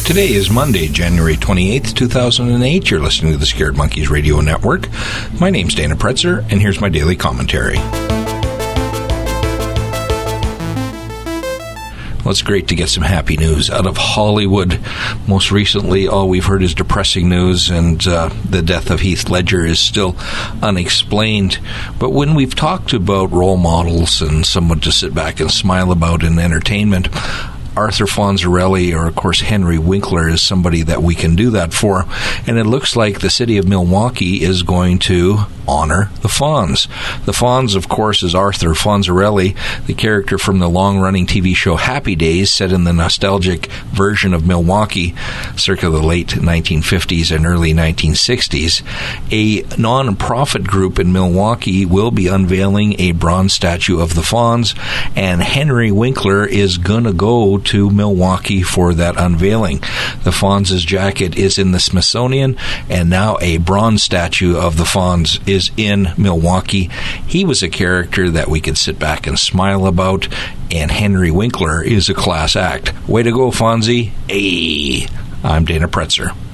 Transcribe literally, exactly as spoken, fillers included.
Today is Monday, January twenty-eighth, two thousand eight. You're listening to the Scared Monkeys Radio Network. My name's Dana Pretzer, and here's my daily commentary. Well, it's great to get some happy news out of Hollywood. Most recently, all we've heard is depressing news, and uh, the death of Heath Ledger is still unexplained. But when we've talked about role models and someone to sit back and smile about in entertainment, Arthur Fonzarelli, or of course Henry Winkler, is somebody that we can do that for. And it looks like the city of Milwaukee is going to honor the Fonz. The Fonz, of course, is Arthur Fonzarelli, the character from the long-running T V show Happy Days, set in the nostalgic version of Milwaukee circa the late nineteen fifties and early nineteen sixties. A non-profit group in Milwaukee will be unveiling a bronze statue of the Fonz, and Henry Winkler is going to go to Milwaukee for that unveiling. The Fonz's jacket is in the Smithsonian, and now a bronze statue of the Fonz is in Milwaukee. He was a character that we could sit back and smile about, and Henry Winkler is a class act. Way to go, Fonzie. Hey, I'm Dana Pretzer.